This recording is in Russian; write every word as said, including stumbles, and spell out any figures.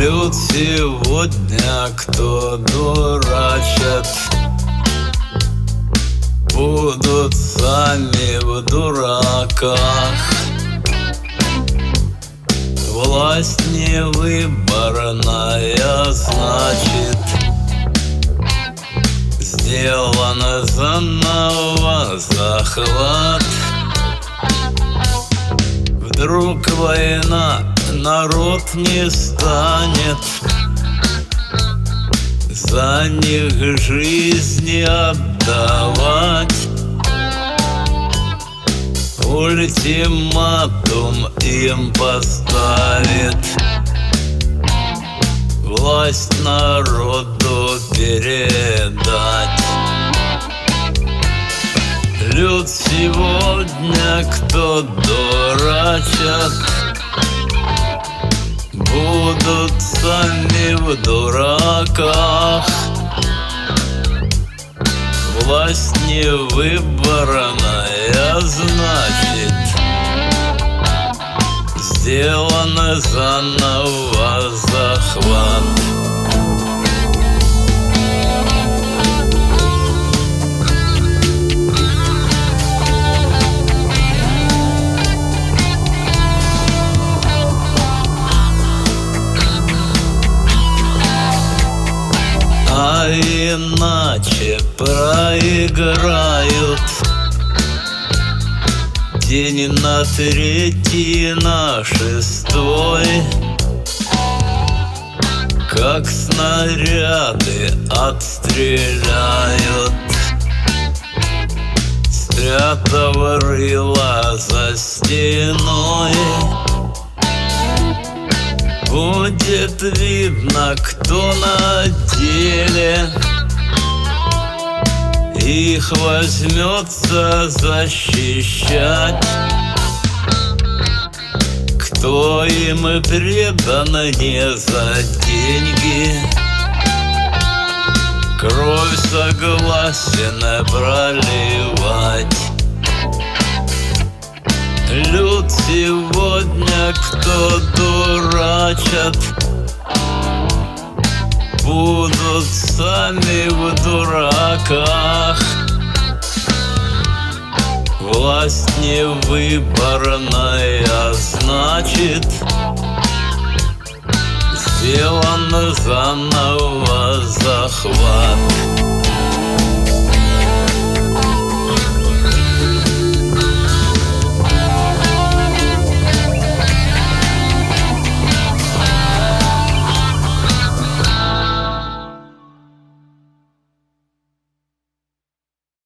Люд сегодня, кто дурачат, будут сами в дураках. Власть невыборная, значит, сделан заново захват. Вдруг война, народ не станет за них жизни отдавать. Ультиматум им поставит власть народу передать. Люд сегодня, кто дурачат, будут сами в дураках. Власть невыборная, значит, сделан заново захват. А иначе проиграют день на третий, на шестой, как снаряды отстреляют, спрятав рыло за стеной. Будет видно, кто на деле их возьмется защищать, кто им предан не за деньги, кровь согласен проливать. Люд сегодня, кто дурачат, будут сами в дураках. Власть невыборная, значит, сделан заново захват.